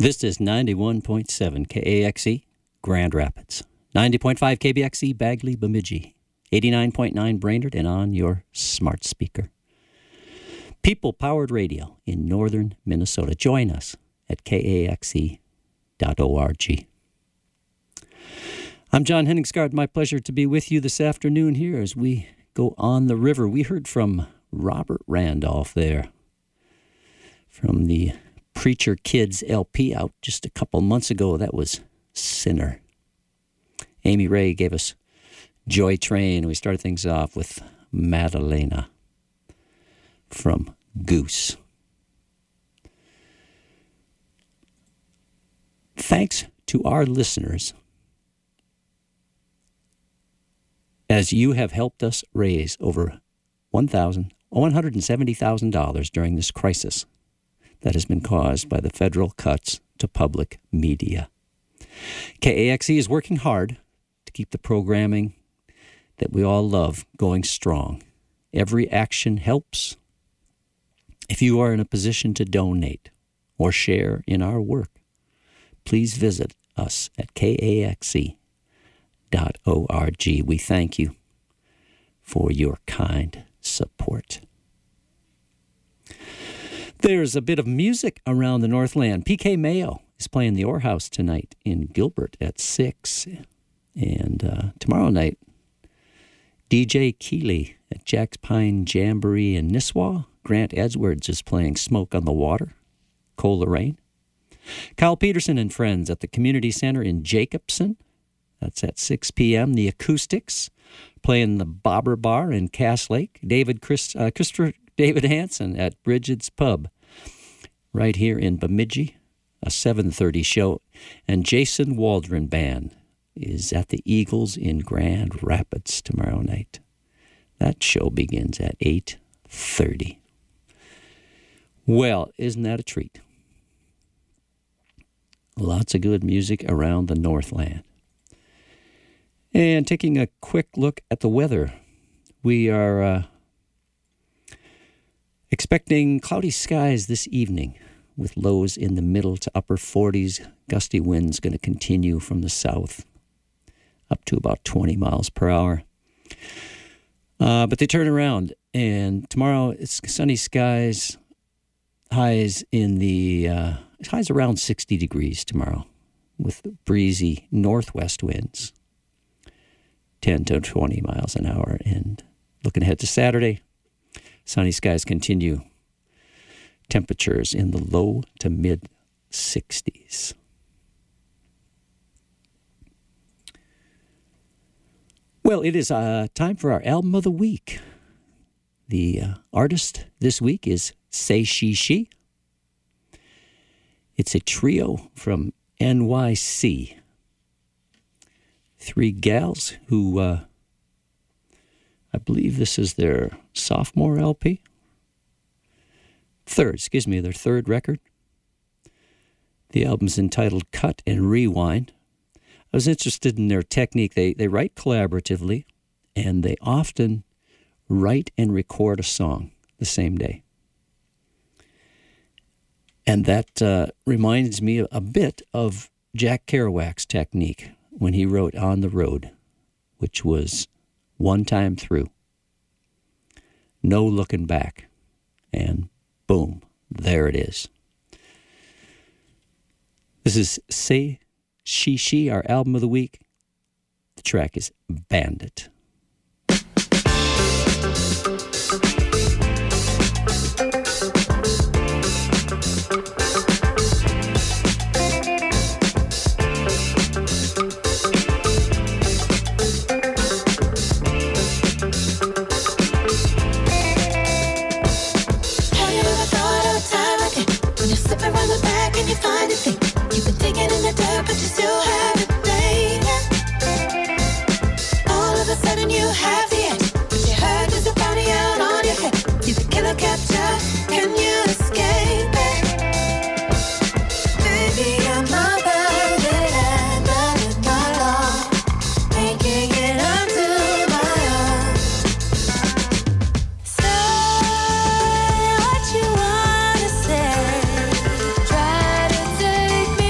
This is 91.7 KAXE, Grand Rapids. 90.5 KBXE, Bagley, Bemidji. 89.9 Brainerd, and on your smart speaker. People-powered radio in northern Minnesota. Join us at kaxe.org. I'm John Henningsgaard. My pleasure to be with you this afternoon here as we go on the river. We heard from Robert Randolph there from the Preacher Kids LP out just a couple months ago. That was Sinner. Amy Ray gave us Joy Train. We started things off with Madalena from Goose. Thanks to our listeners, as you have helped us raise over $170,000 during this crisis that has been caused by the federal cuts to public media. KAXE is working hard to keep the programming that we all love going strong. Every action helps. If you are in a position to donate or share in our work, please visit us at kaxe.org. We thank you for your kind support. There's a bit of music around the Northland. PK Mayo is playing the Orr House tonight in Gilbert at 6. And tomorrow night, DJ Keeley at Jack's Pine Jamboree in Nisswa. Grant Edwards is playing Smoke on the Water, Cole Lorraine. Kyle Peterson and friends at the Community Center in Jacobson. That's at 6 p.m. The Acoustics playing the Bobber Bar in Cass Lake. Christopher David Hansen at Bridget's Pub right here in Bemidji, a 7:30 show. And Jason Waldron Band is at the Eagles in Grand Rapids tomorrow night. That show begins at 8:30. Well, isn't that a treat? Lots of good music around the Northland. And taking a quick look at the weather, we are expecting cloudy skies this evening with lows in the middle to upper 40s. Gusty winds going to continue from the south up to about 20 miles per hour. But they turn around, and tomorrow it's sunny skies, highs around 60 degrees tomorrow with breezy northwest winds, 10 to 20 miles an hour. And looking ahead to Saturday, sunny skies continue. Temperatures in the low to mid 60s. Well, it is time for our album of the week. The artist this week is Say She She. It's a trio from NYC. 3 gals who, I believe this is their sophomore LP. Their third record. The album's entitled Cut and Rewind. I was interested in their technique. They write collaboratively, and they often write and record a song the same day. And that reminds me a bit of Jack Kerouac's technique when he wrote On the Road, which was one time through, no looking back, and boom, there it is. This is Say She She, our album of the week. The track is Bandit. All of a sudden you have the edge, but your heart is a bounty out on your head. You can kill or capture, can you escape it? Baby, I'm not bandit and that is my law. Making it onto my own. Say what you wanna say. Try to take me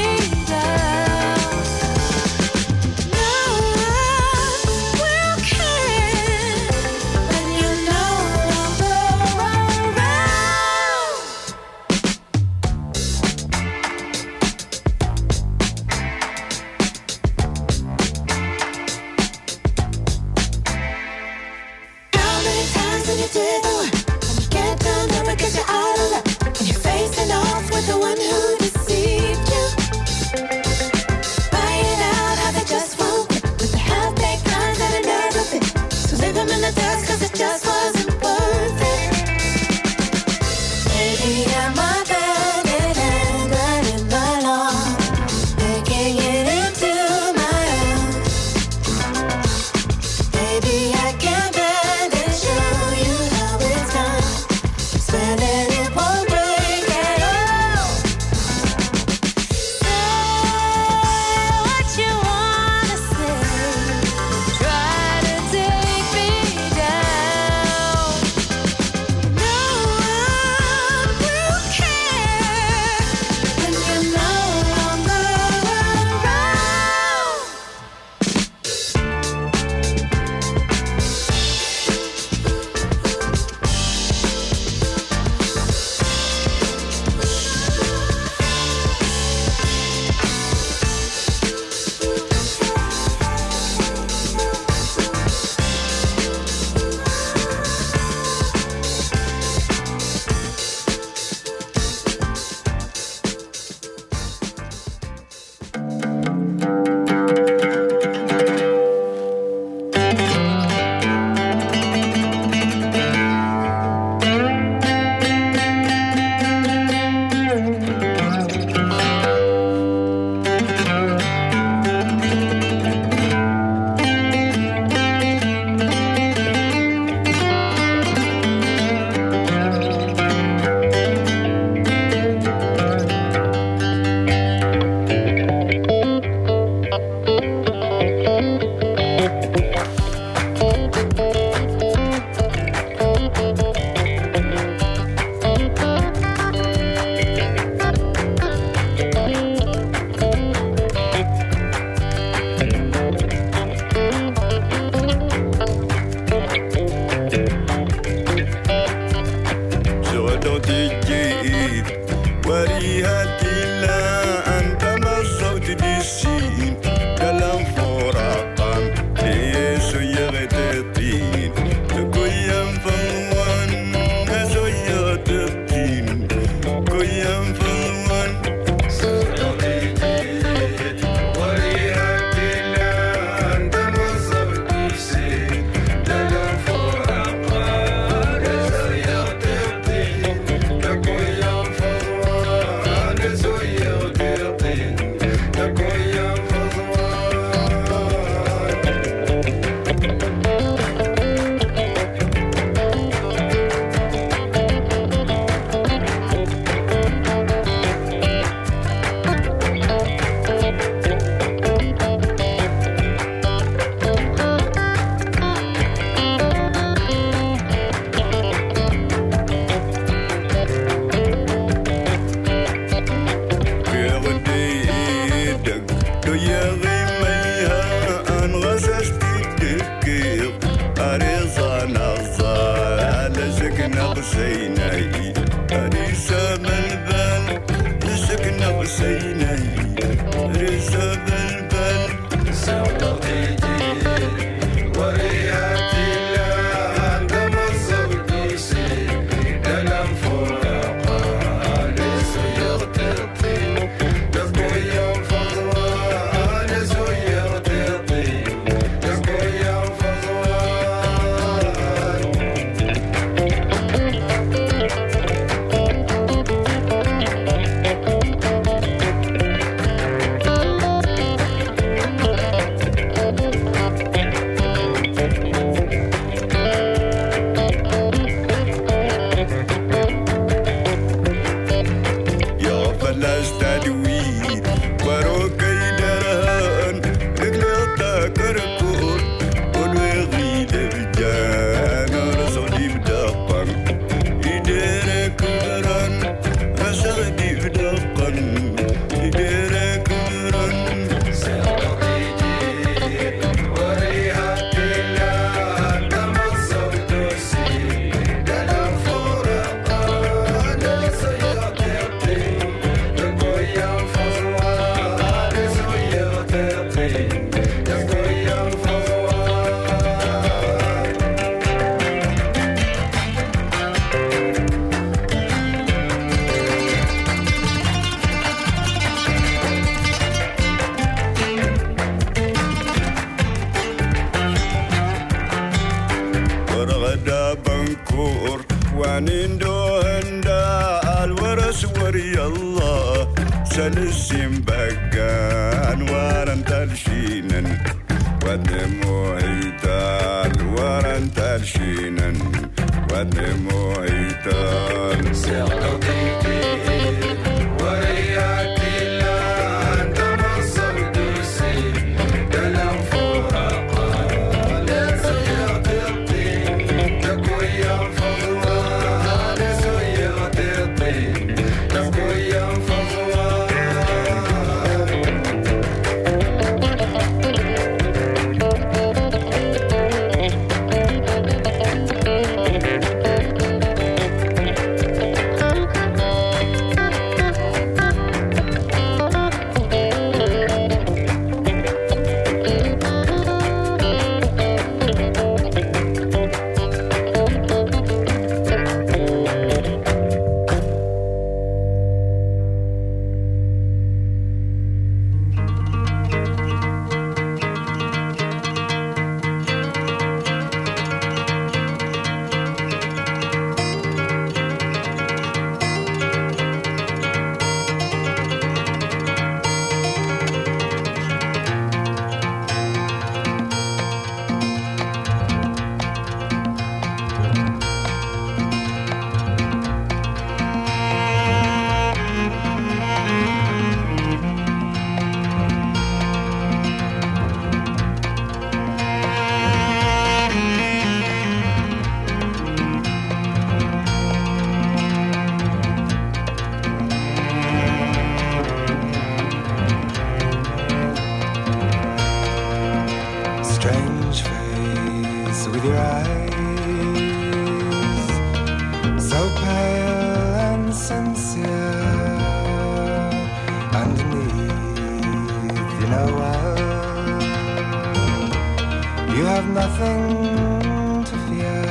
nothing to fear,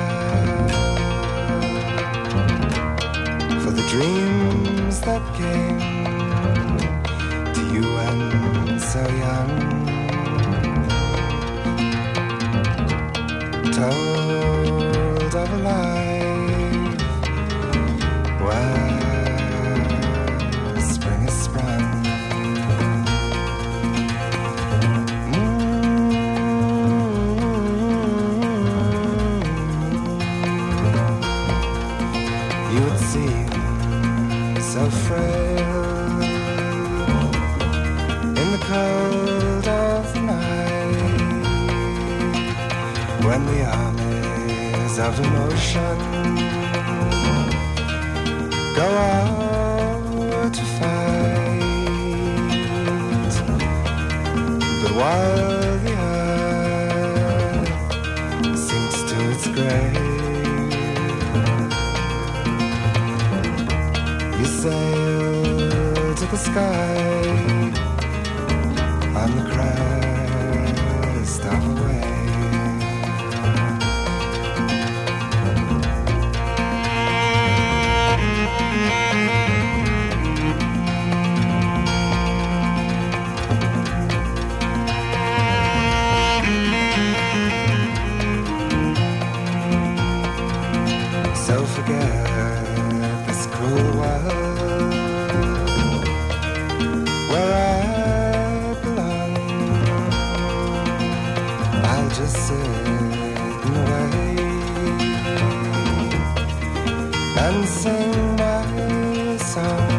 for the dreams that came to you when so young told of a life where spring is sprung. You would seem so frail in the cold of the night, when the armies of emotion go out to fight. But while the earth sinks to its grave, you sail to the sky on the crest of a wave. So forget this cruel world where I belong. I'll just sit and wait and sing my song.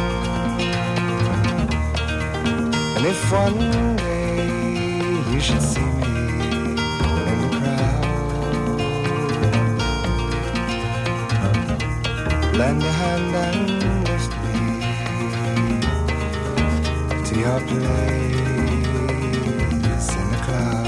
And if one day you should see me in the crowd, lend a hand and lift me to your place in the cloud.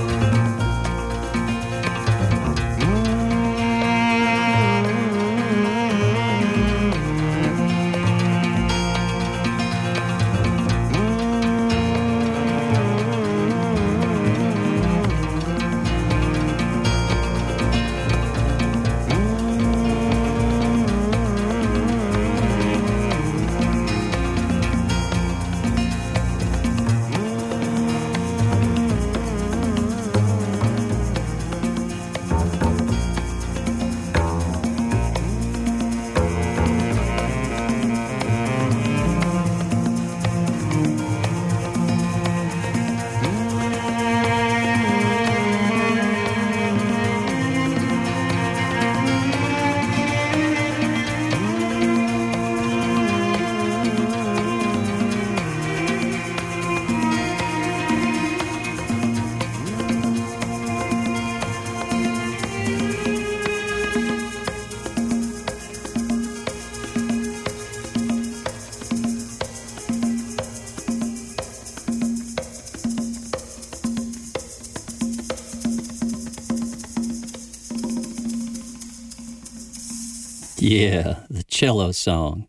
Yeah, the cello song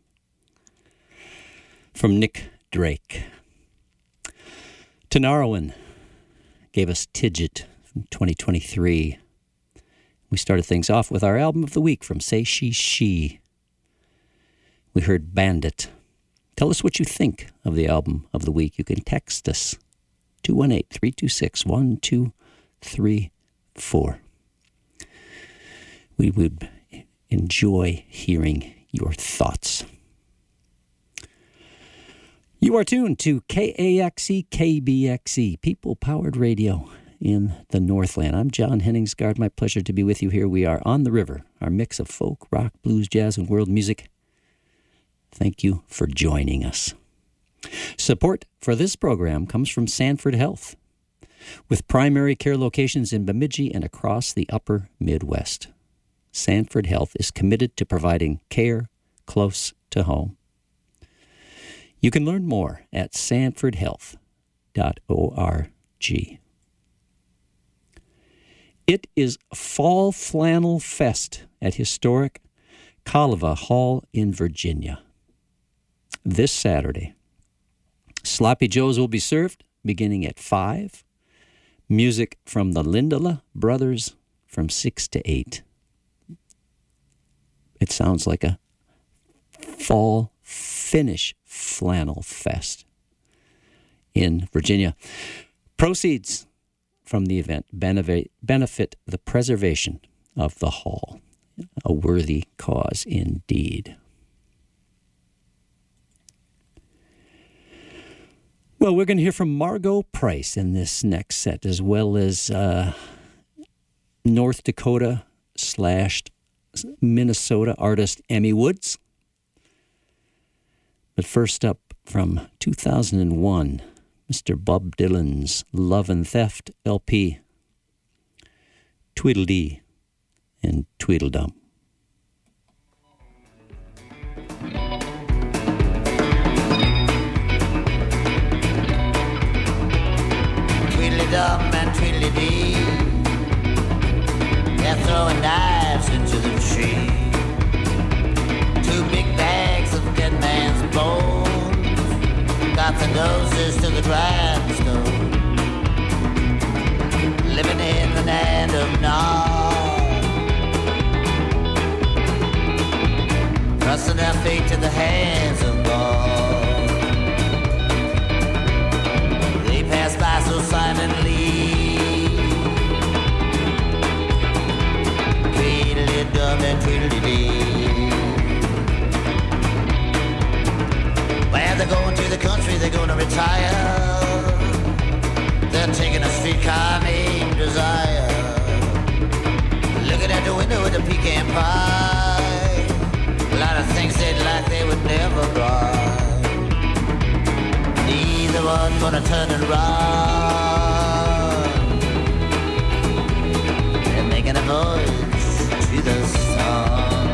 from Nick Drake. Tinariwen gave us Tidget from 2023. We started things off with our album of the week from Say She She. We heard Bandit. Tell us what you think of the album of the week. You can text us 218-326-1234. We would enjoy hearing your thoughts. You are tuned to KAXE, KBXE, People-Powered Radio in the Northland. I'm John Henningsgaard. My pleasure to be with you here. We are on the river, our mix of folk, rock, blues, jazz, and world music. Thank you for joining us. Support for this program comes from Sanford Health, with primary care locations in Bemidji and across the upper Midwest. Sanford Health is committed to providing care close to home. You can learn more at sanfordhealth.org. It is Fall Flannel Fest at historic Kaleva Hall in Virginia this Saturday. Sloppy Joes will be served beginning at 5. Music from the Lindala Brothers from 6 to 8. It sounds like a fall Finnish flannel fest in Virginia. Proceeds from the event benefit the preservation of the hall. A worthy cause indeed. Well, we're going to hear from Margot Price in this next set, as well as North Dakota / Minnesota artist Emmy Woods. But first up, from 2001, Mr. Bob Dylan's Love and Theft LP, Tweedledee and Tweedledum. Tweedledum and Tweedledee, they're throwing knives into the tree. 2 big bags of dead man's bones got the noses to the grindstone. Living in the land of Nod, trusting their fate to the hands of God. They pass by so silently, Tweedledum and Tweedledee. Well, they're going to the country, they're going to retire. They're taking a streetcar named Desire. Looking at the window with a pecan pie. A lot of things they'd like they would never buy. Neither one gonna turn and run. They're making a voyage to the sun.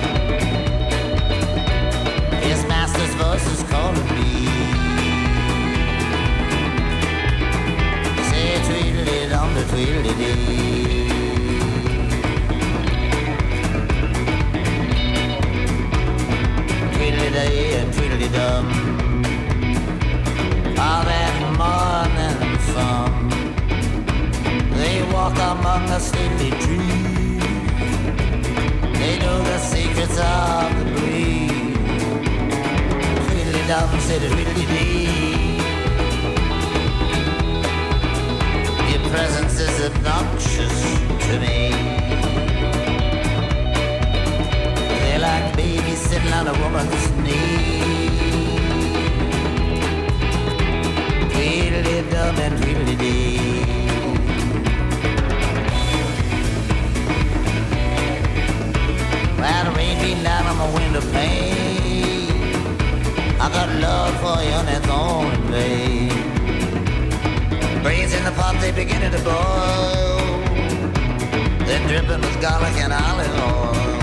His master's voice is calling me. Say Tweedledum to Tweedledee. Tweedledee and Tweedledum, all that morning fun. They walk among the stately trees. They know the secrets of the breeze. Tweedledum said Tweedledee, your presence is obnoxious to me. They're like babies sitting on a woman's knee. Tweedledum and Tweedledee. Well, the rain beating down on my window pane, I got love for you and it's only plain. Brains in the pot, they beginning to boil. They're dripping with garlic and olive oil.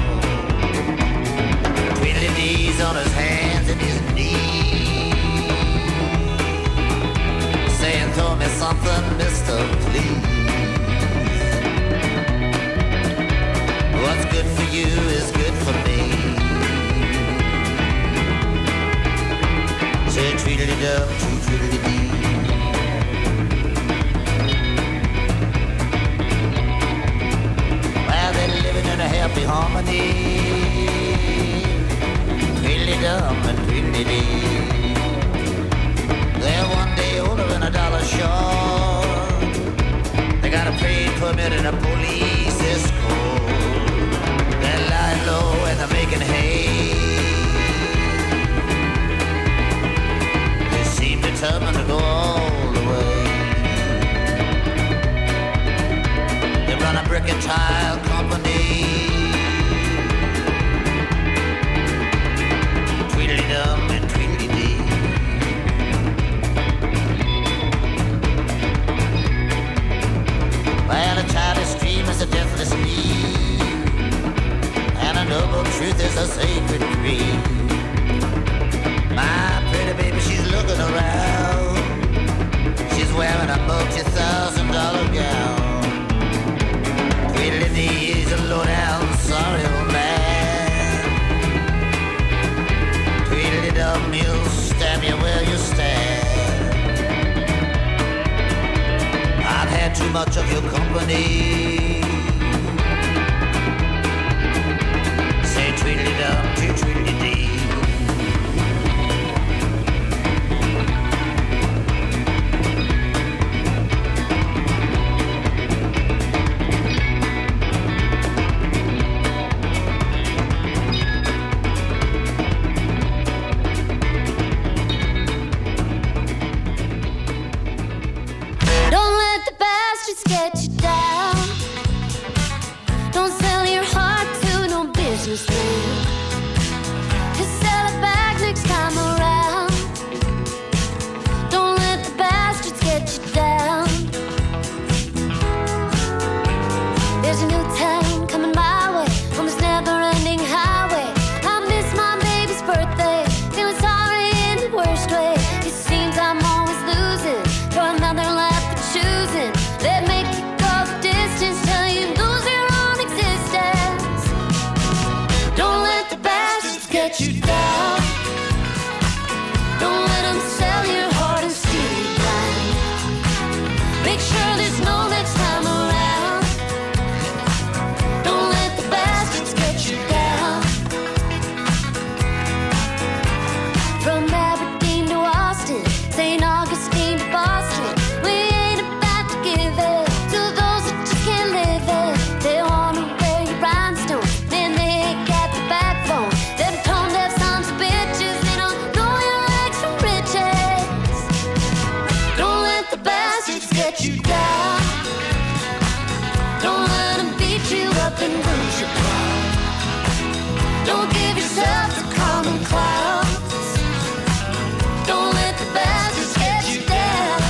Tweedledee's on his hands and his knees, saying, throw me something, mister, please. What's good for you is good for me. Say Tweedledum to Tweedledee. Well, they're living in a happy harmony. Tweedledum and Tweedledee. They're one day older than a dollar short. They got a paid permit and a police escort. They're lying low and they're making hay. They seem determined to go all the way. They run a brick and tile company. Tweedledum and Tweedledee. Well, a childish dream is a deathless need, and a noble truth is a sacred creed. My pretty baby, she's looking around. She's wearing a multi-$1,000 gown. Tweedledee is a low-down, sorry old man. Tweedledum, he'll stab you where you stand. I've had too much of your company. Say tweedledum to tweedledee. Don't let the bastards get you down. Don't sell your heart to no businessman. Just sell it back next time around. Don't let the bastards get you down. There's a new town coming my way on this never-ending highway. I miss my baby's birthday, feeling sorry in the worst way. It seems I'm always losing for another lap of choosing. They make you go the distance till you lose your own existence. Don't let the bastards get you down. Don't let them sell your heart and steal you blind. Make sure there's no next time around. Don't let the bastards get you down. From Aberdeen to Austin, St. Augustine to Boston, we ain't about to give it to those that just can't live it. They wanna wear your rhinestones, then they ain't got the backbone. Them tone-deaf sons of bitches, they don't know your legs from riches. Don't let the bastards get you down. Don't let them beat you up and lose your pride. Don't give yourself to common clouds. Don't let the bastards get you down.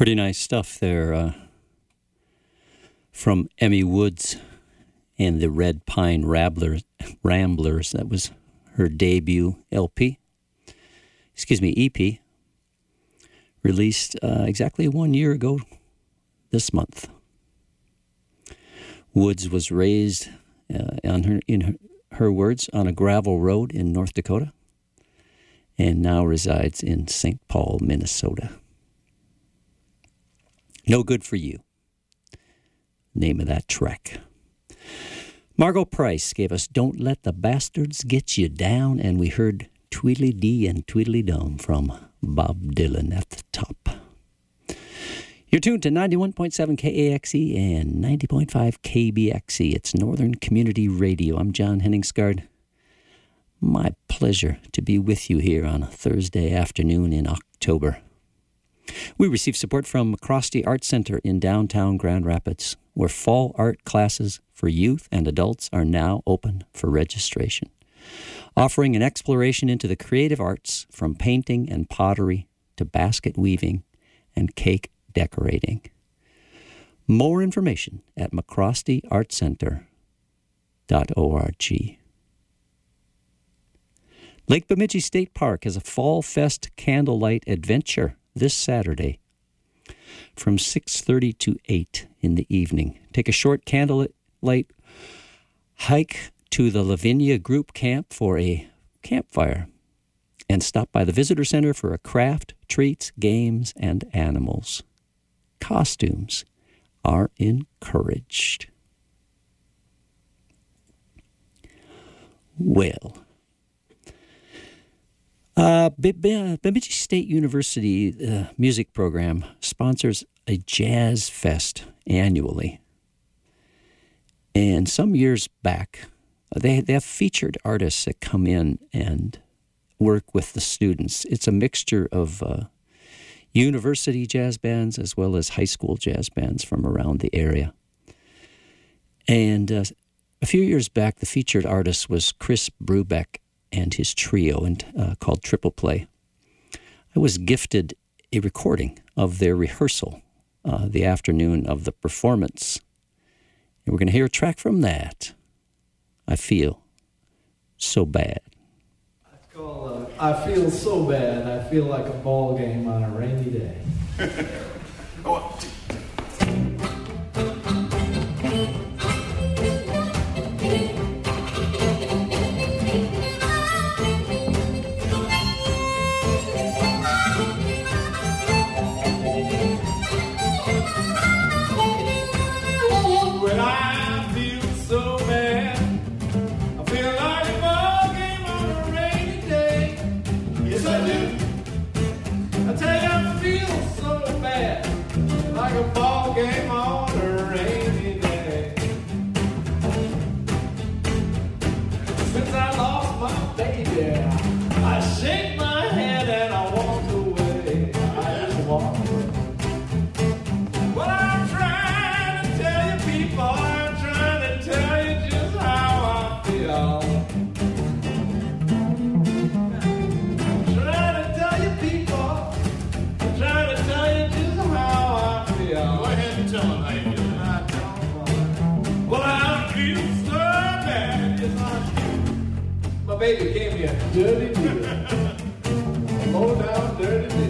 Pretty nice stuff there from Emmy Woods and the Red Pine Ramblers. That was her debut EP, released exactly 1 year ago this month. Woods was raised, in her words, on a gravel road in North Dakota, and now resides in St. Paul, Minnesota. No Good for You, name of that track. Margot Price gave us Don't Let the Bastards Get You Down, and we heard Tweedledee and Tweedledum from Bob Dylan at the top. You're tuned to 91.7 KAXE and 90.5 KBXE. It's Northern Community Radio. I'm John Henningsgaard. My pleasure to be with you here on a Thursday afternoon in October. We receive support from McCrosty Art Center in downtown Grand Rapids, where fall art classes for youth and adults are now open for registration, offering an exploration into the creative arts from painting and pottery to basket weaving and cake decorating. More information at mccrostyartcenter.org. Lake Bemidji State Park has a Fall Fest candlelight adventure this Saturday from 6:30 to 8 in the evening. Take a short candlelight hike to the Lavinia Group Camp for a campfire and stop by the Visitor Center for a craft, treats, games, and animals. Costumes are encouraged. Well, Bemidji State University music program sponsors a jazz fest annually. And some years back, they have featured artists that come in and work with the students. It's a mixture of university jazz bands as well as high school jazz bands from around the area. And a few years back, the featured artist was Chris Brubeck and his trio called Triple Play. I was gifted a recording of their rehearsal the afternoon of the performance. And we're going to hear a track from that. I Feel So Bad. It's called I Feel So Bad. I feel like a ball game on a rainy day. Baby gave me a dirty deal. A low down dirty deal.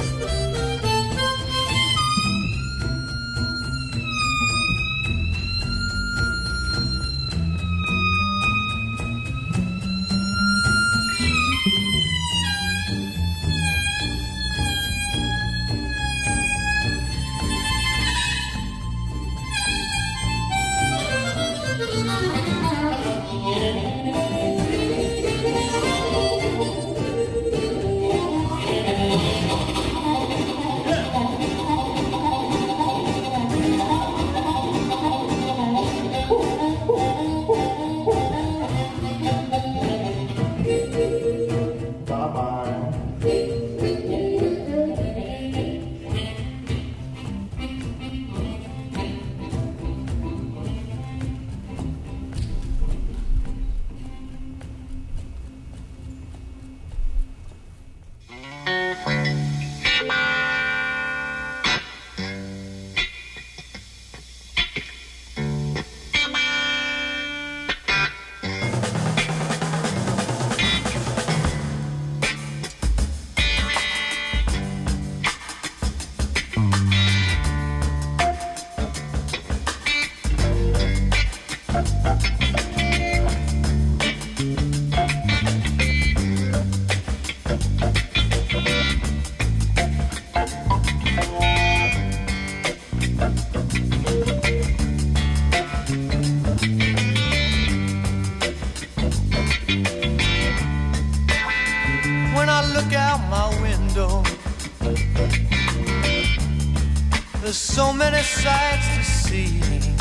When I look out my window, there's so many sights to see.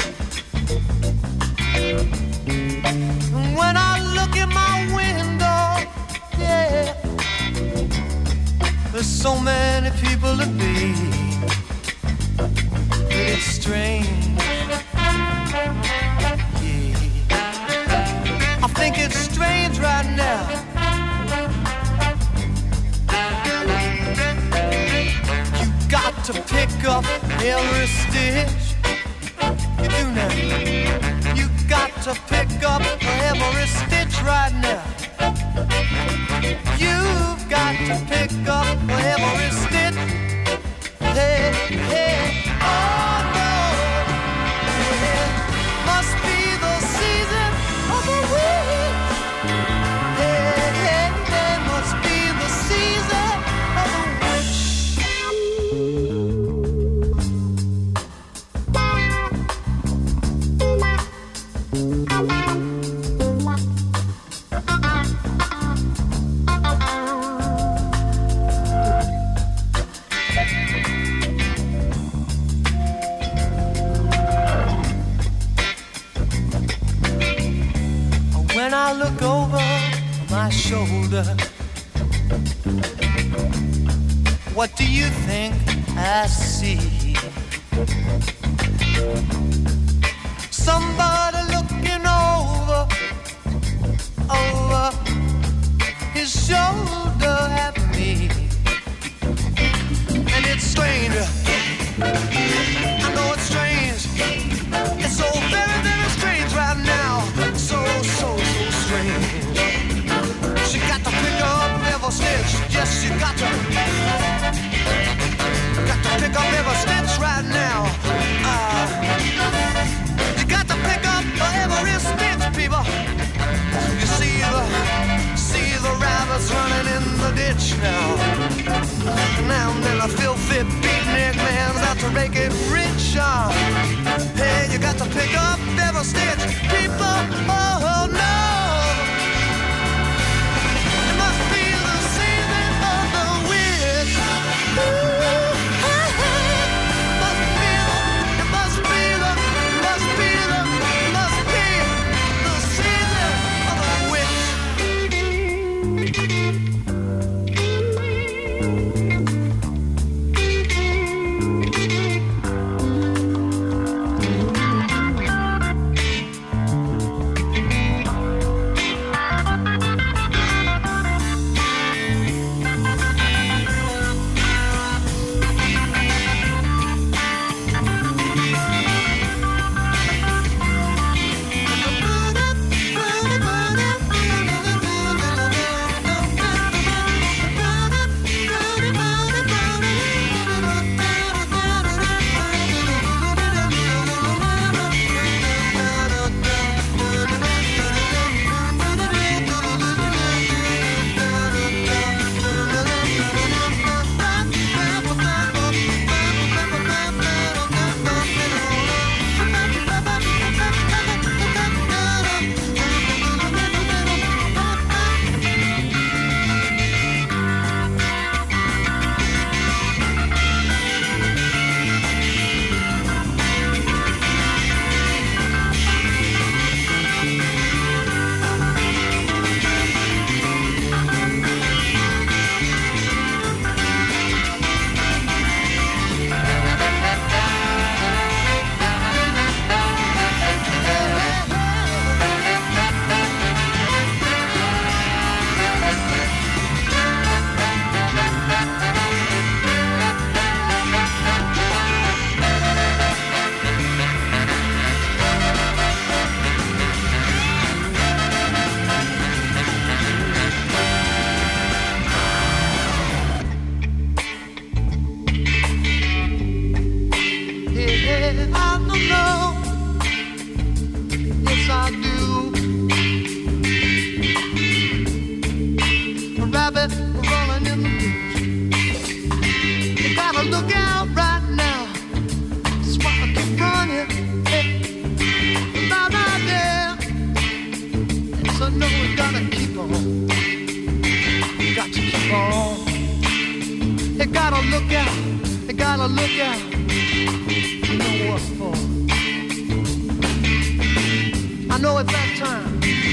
And when I look in my window, yeah, there's so many people to be. It's strange, yeah. I think it's strange right now. Got to pick up every stitch. You do now. You got to pick up every stitch right now. You've got to pick up every stitch. Hey, hey, oh no. It must be the season of the week. Hey, hey, it must be the season of the witch. When I look over my shoulder, what do you think I see? Somebody looking over his shoulder at me. And it's strange, I know it's strange. It's so very, very strange right now. So strange. She got to pick up every stitch. Yes, she got to pick up every stitch right now. You got to pick up every stitch, people. You see the rabbits running in the ditch now. Now and then a filthy beatnik man's out to make it rich. Hey, you got to pick up every stitch, people. Oh no. It must be the season of the witch. I don't know. Yes, I do. A rabbit rolling in the ditch. You gotta look out right now. That's why I keep running. Hey, right there. Yes, I know we gotta keep on. Got to keep on. You gotta look out. You gotta look out. You know what for? I know it's that time.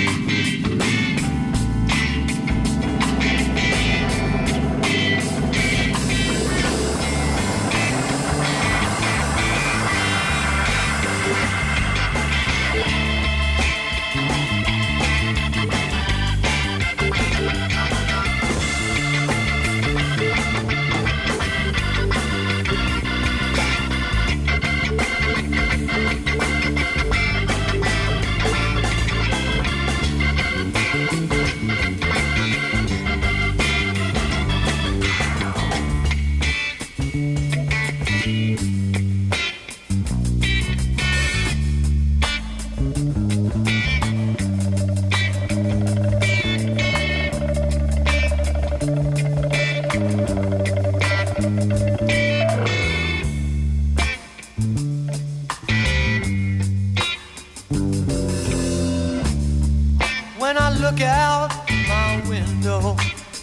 When I look out my window,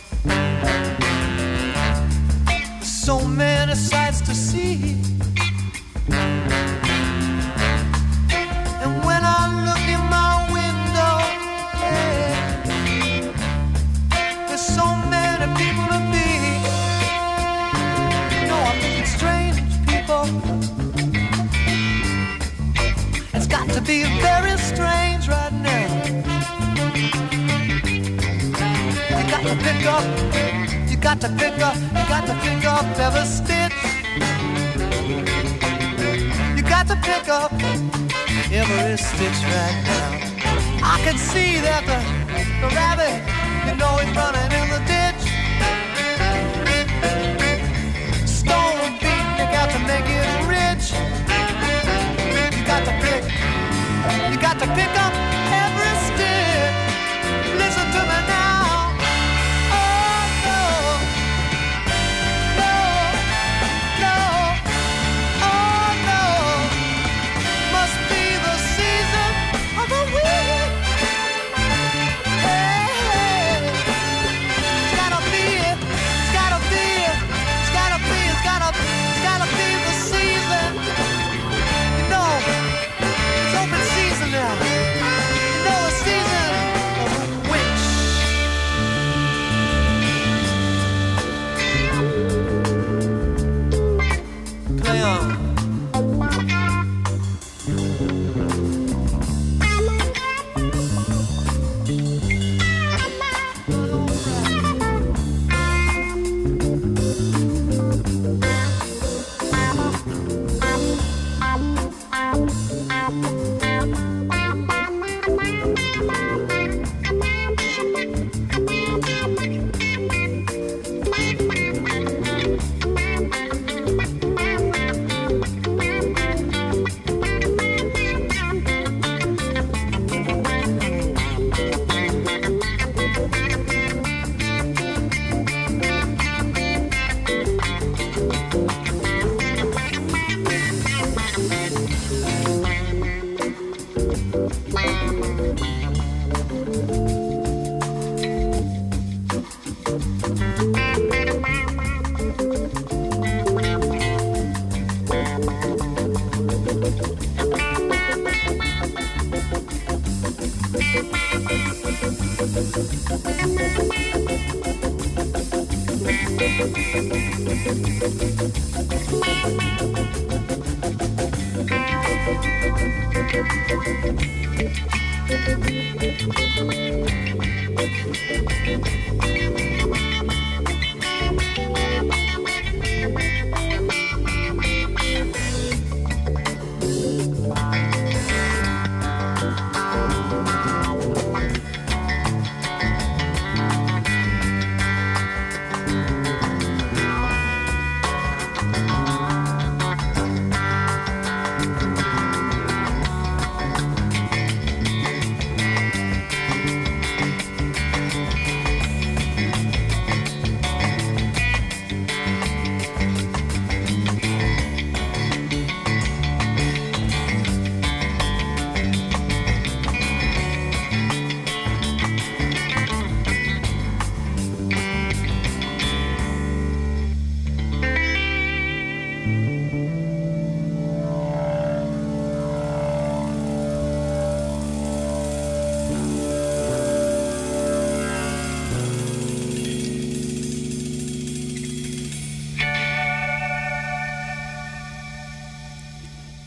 there's so many sights to see. And when I look in my window, yeah, there's so many people to be. You know, I'm thinking strange people. It's got to be very strange right now. You got to pick up every stitch. You got to pick up every stitch right now. I can see that the rabbit, you know he's running in the ditch. Stone beat, you got to make it rich. You got to pick up every stitch. Listen to me now.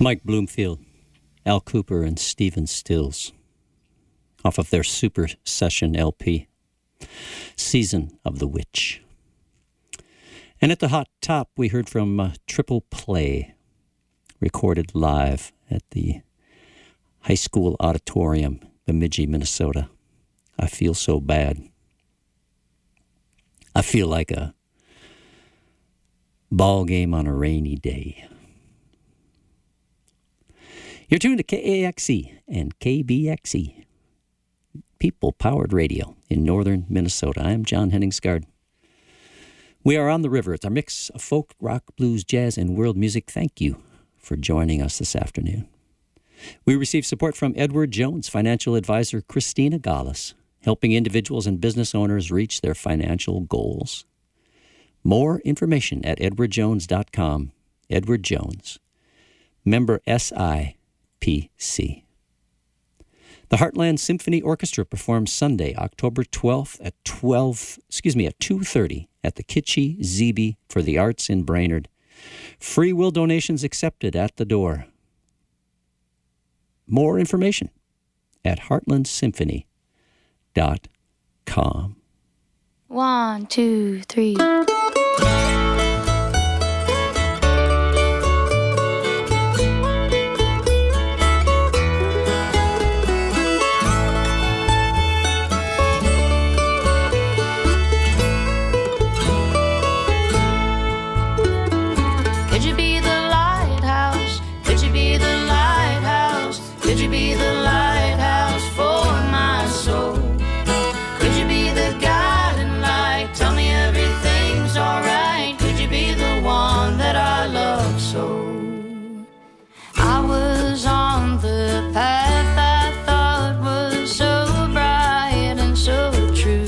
Mike Bloomfield, Al Cooper, and Stephen Stills off of their Super Session LP, Season of the Witch. And at the hot top, we heard from Triple Play, recorded live at the high school auditorium, Bemidji, Minnesota. I Feel So Bad. I feel like a ball game on a rainy day. You're tuned to KAXE and KBXE, People-Powered Radio in northern Minnesota. I am John Henningsgaard. We are on the river. It's our mix of folk, rock, blues, jazz, and world music. Thank you for joining us this afternoon. We receive support from Edward Jones, financial advisor Christina Gallus, helping individuals and business owners reach their financial goals. More information at edwardjones.com. Edward Jones, member SIPC. The Heartland Symphony Orchestra performs Sunday, October 12th at 2:30 at the Kitschy Zeebe for the Arts in Brainerd. Free will donations accepted at the door. More information at heartlandsymphony.com. 1, 2, 3. Could you be the lighthouse? Could you be the lighthouse? Could you be the lighthouse for my soul? Could you be the guiding light? Tell me everything's alright. Could you be the one that I love so? I was on the path I thought was so bright and so true.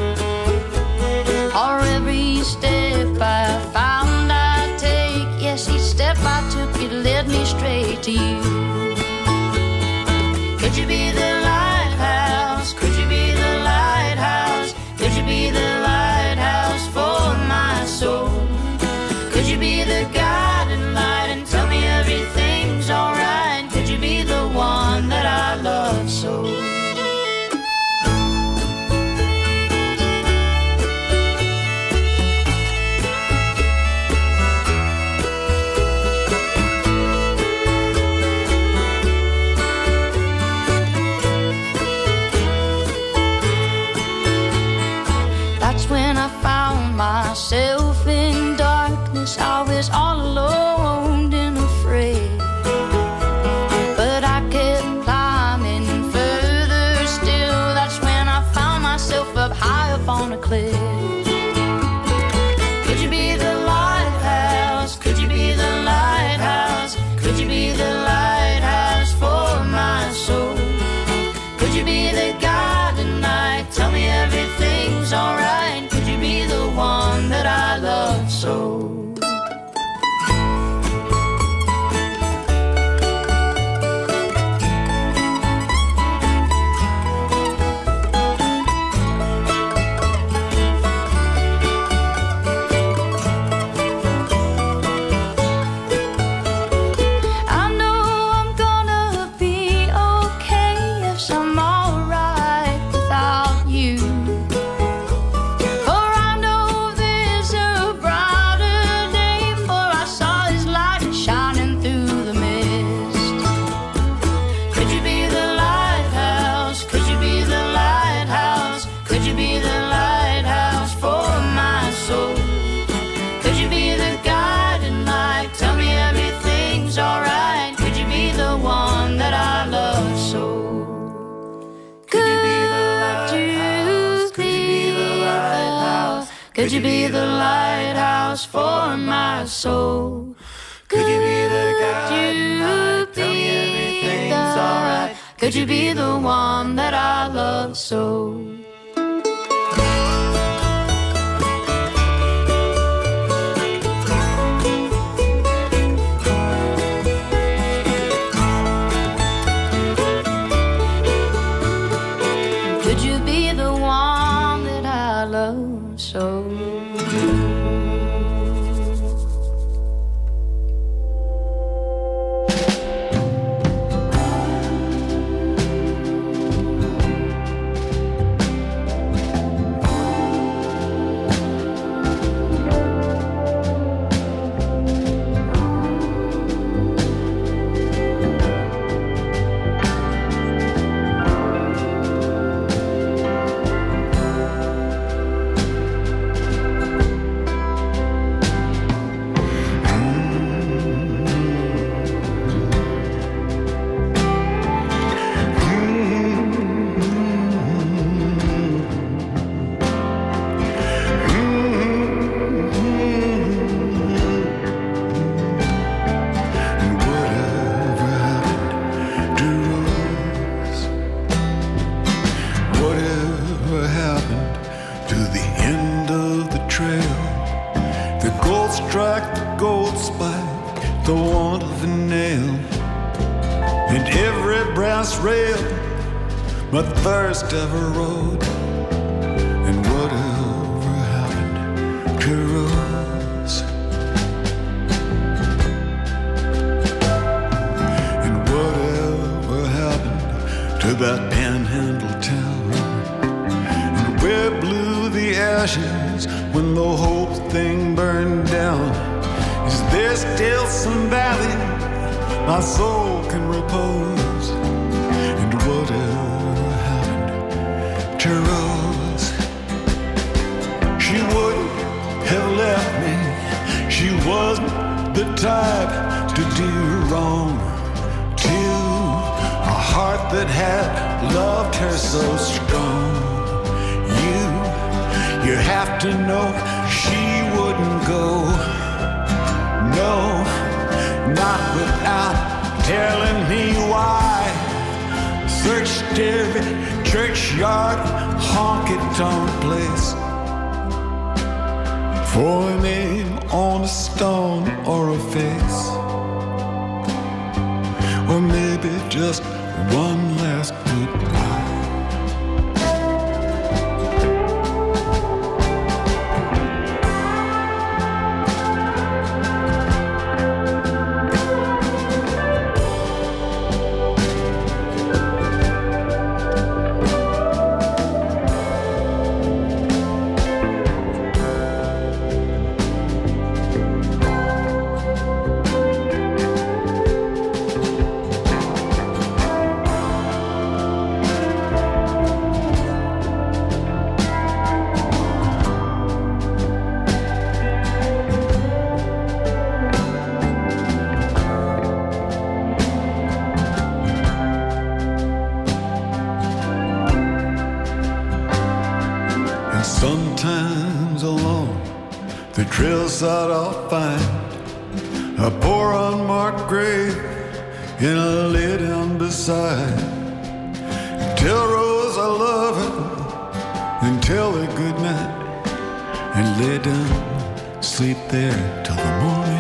For every step I found I'd take, yes, each step I took, it led me straight to you. Could you be the lighthouse? Could you be the lighthouse? Could you be the lighthouse for my soul? Could you be the guiding light and tell me everything's alright? Could you be the one that I love so? That's when I found myself in darkness. I was all alone and afraid, but I kept climbing further still. That's when I found myself up high up on a cliff. Could you be the lighthouse? Could you be the lighthouse? Could you be the lighthouse for my soul? Could you be the guiding light? Tell me everything's alright. Could you be the one that I love so? I know I'm gonna be okay. Yes, I'm alright without you. For I know there's a brighter day, for I saw his light shining through the mist. Could you be the lighthouse? Could you be the lighthouse? Could you be the lighthouse for my soul? Could you be the guiding light? Tell me everything's alright. Could you be the one that I love so? Could you be the lighthouse? Could you be the lighthouse? Could you be the lighthouse for my soul? Could you be the guiding light? Tell me everything's alright. Could you be the one that I love so? Could you be the one that I love so? the want of a nail, and every brass rail my thirst ever rode. And whatever happened to Rose? And whatever happened to that panhandle town? And where blew the ashes when the whole thing burned down? Is there still some valley my soul can repose? And whatever happened to Rose? She wouldn't have left me. She wasn't the type to do wrong to a heart that had loved her so strong. You have to know she wouldn't go. No, not without telling me why. Searched every churchyard, honky-tonk place for a name on a stone or a face, or maybe just one last goodbye. Sometimes alone, the trailside I'll find a poor unmarked grave and I lay down beside. Tell Rose I love her and tell her good night, and lay down, sleep there till the morning.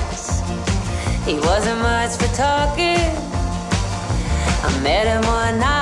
He wasn't much for talking. I met him one night.